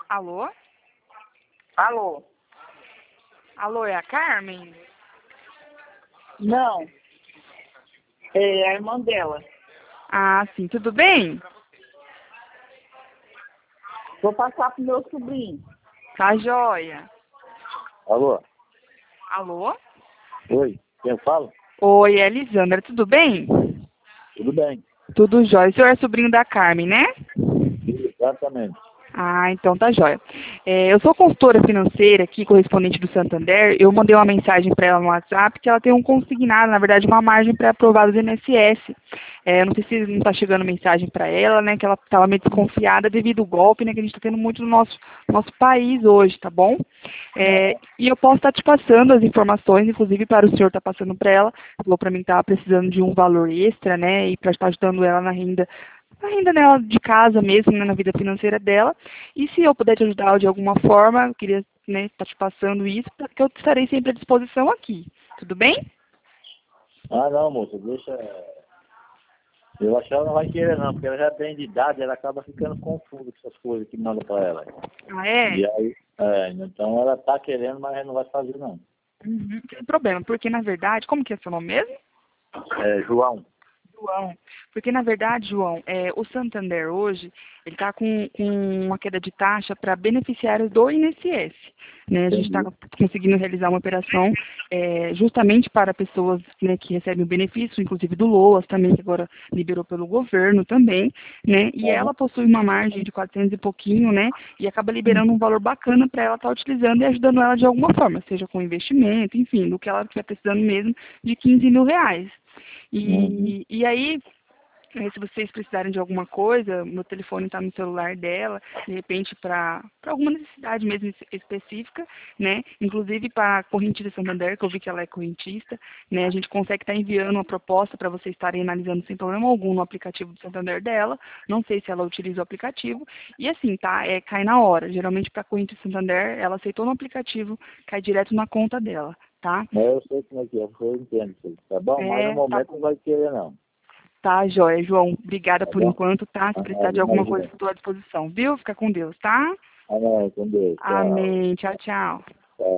Alô? Alô? Alô, é a Carmen? Não, é a irmã dela. Ah, sim, tudo bem? Vou passar pro meu sobrinho. Tá joia. Alô? Alô? Oi, quem fala? Oi, é a Elisandra, tudo bem? Tudo bem? Tudo jóia. O senhor é sobrinho da Carmen, né? Exatamente. Ah, então tá jóia. Eu sou consultora financeira aqui, correspondente do Santander. Eu mandei uma mensagem para ela no WhatsApp que ela tem um consignado, na verdade, uma margem pré-aprovada do INSS. Eu não sei se não está chegando mensagem para ela, né, que ela estava meio desconfiada devido ao golpe, né, que a gente está tendo muito no nosso país hoje, tá bom? E eu posso estar te passando as informações, inclusive para o senhor estar passando para ela. Falou para mim que estava precisando de um valor extra, né, e para estar ajudando ela na renda dela de casa mesmo, né, na vida financeira dela. E se eu puder te ajudar de alguma forma, eu queria, né, estar te passando isso, porque eu estarei sempre à disposição aqui. Tudo bem? Ah, não, moça, deixa... Eu acho que ela não vai querer não, porque ela já tem de idade, ela acaba ficando confusa com essas coisas que mandam para ela. Ah, é? E aí, então ela tá querendo, mas não vai fazer não. Uhum, não tem problema, porque na verdade, como que é seu nome mesmo? João. João, porque na verdade, João, o Santander hoje, ele está com uma queda de taxa para beneficiários do INSS. Né? A gente está Entendi. conseguindo realizar uma operação justamente para pessoas, né, que recebem o benefício, inclusive do LOAS também, que agora liberou pelo governo também, né? E Aham. ela possui uma margem de 400 e pouquinho, né? E acaba liberando um valor bacana para ela estar utilizando e ajudando ela de alguma forma, seja com investimento, enfim, do que ela estiver precisando mesmo, de 15 mil reais. Uhum. E aí, se vocês precisarem de alguma coisa, meu telefone está no celular dela, de repente para alguma necessidade mesmo específica, né? Inclusive para a correntista Santander, que eu vi que ela é correntista, né? A gente consegue estar enviando uma proposta para vocês estarem analisando sem problema algum no aplicativo do Santander dela. Não sei se ela utiliza o aplicativo. E assim, tá? Cai na hora. Geralmente para a correntista Santander, ela aceitou no aplicativo, cai direto na conta dela, tá? Mas eu sei como é que é, eu entendo isso aí, tá bom? Mas no Tá momento bom. não vai querer não, Tá, joia, João. Obrigada tá por bom? enquanto, tá? Se precisar de alguma coisa, Imagina. estou à disposição, viu? Fica com Deus, tá? Amém, com Deus, tchau. Amém. Tchau, tchau.